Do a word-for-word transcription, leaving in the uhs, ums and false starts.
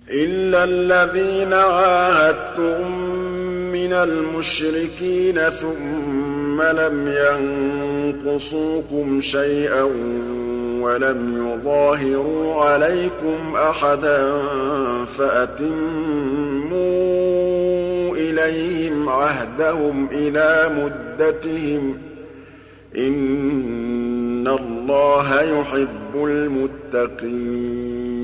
إِلَّا الَّذِينَ عَاهَدتُّم مِّنَ الْمُشْرِكِينَ ثُمَّ لَمْ يَنقُصُوكُمْ شَيْئًا وَلَمْ يُظَاهِرُوا عَلَيْكُمْ أَحَدًا فَأَتِمُّوا إِلَيْهِمْ عَهْدَهُمْ إِلَىٰ مُدَّتِهِمْ ۚ إِنَّ اللَّهَ يُحِبُّ الْمُتَّقِينَ